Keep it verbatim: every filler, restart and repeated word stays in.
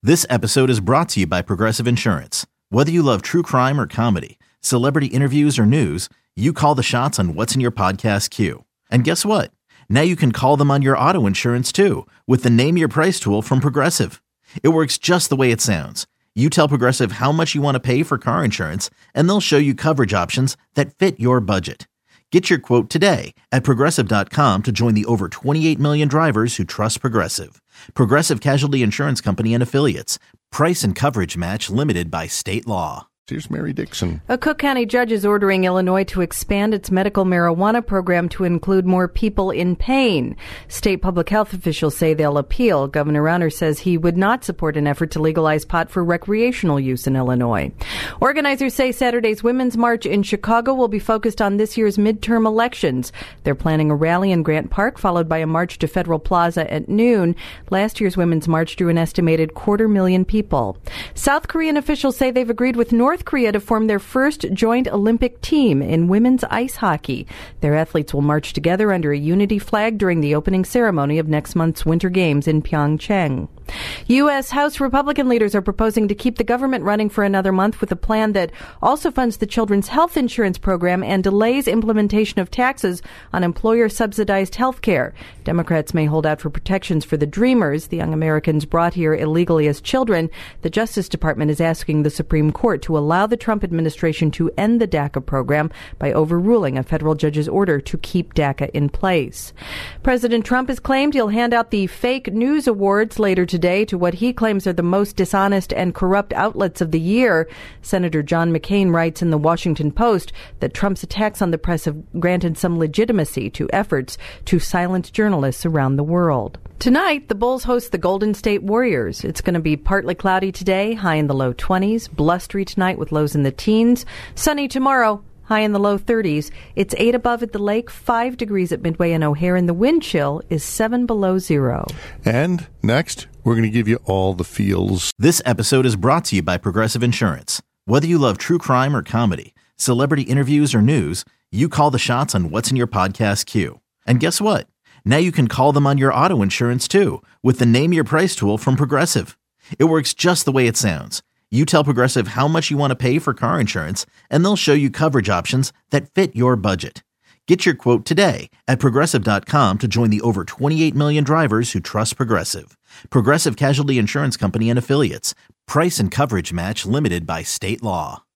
This episode is brought to you by Progressive Insurance. Whether you love true crime or comedy, celebrity interviews or news, you call the shots on what's in your podcast queue. And guess what? Now you can call them on your auto insurance too with the Name Your Price tool from Progressive. It works just the way it sounds. You tell Progressive how much you want to pay for car insurance, and they'll show you coverage options that fit your budget. Get your quote today at Progressive dot com to join the over twenty-eight million drivers who trust Progressive. Progressive Casualty Insurance Company and Affiliates. Price and coverage match limited by state law. Here's Mary Dixon. A Cook County judge is ordering Illinois to expand its medical marijuana program to include more people in pain. State public health officials say they'll appeal. Governor Rauner says he would not support an effort to legalize pot for recreational use in Illinois. Organizers say Saturday's Women's March in Chicago will be focused on this year's midterm elections. They're planning a rally in Grant Park, followed by a march to Federal Plaza at noon. Last year's Women's March drew an estimated quarter million people. South Korean officials say they've agreed with North North Korea to form their first joint Olympic team in women's ice hockey. Their athletes will march together under a unity flag during the opening ceremony of next month's Winter Games in Pyeongchang. U S. House Republican leaders are proposing to keep the government running for another month with a plan that also funds the Children's Health Insurance Program and delays implementation of taxes on employer-subsidized health care. Democrats may hold out for protections for the Dreamers, the young Americans brought here illegally as children. The Justice Department is asking the Supreme Court to allow the Trump administration to end the DACA program by overruling a federal judge's order to keep DACA in place. President Trump has claimed he'll hand out the fake news awards later today. Today to what he claims are the most dishonest and corrupt outlets of the year. Senator John McCain writes in the Washington Post that Trump's attacks on the press have granted some legitimacy to efforts to silence journalists around the world. Tonight, the Bulls host the Golden State Warriors. It's going to be partly cloudy today, high in the low twenties, blustery tonight with lows in the teens, sunny tomorrow, high in the low thirties. It's eight above at the lake, five degrees at Midway and O'Hare, and the wind chill is seven below zero. And next, we're going to give you all the feels. This episode is brought to you by Progressive Insurance. Whether you love true crime or comedy, celebrity interviews or news, you call the shots on what's in your podcast queue. And guess what? Now you can call them on your auto insurance too with the Name Your Price tool from Progressive. It works just the way it sounds. You tell Progressive how much you want to pay for car insurance, and they'll show you coverage options that fit your budget. Get your quote today at Progressive dot com to join the over twenty-eight million drivers who trust Progressive. Progressive Casualty Insurance Company and Affiliates. Price and coverage match limited by state law.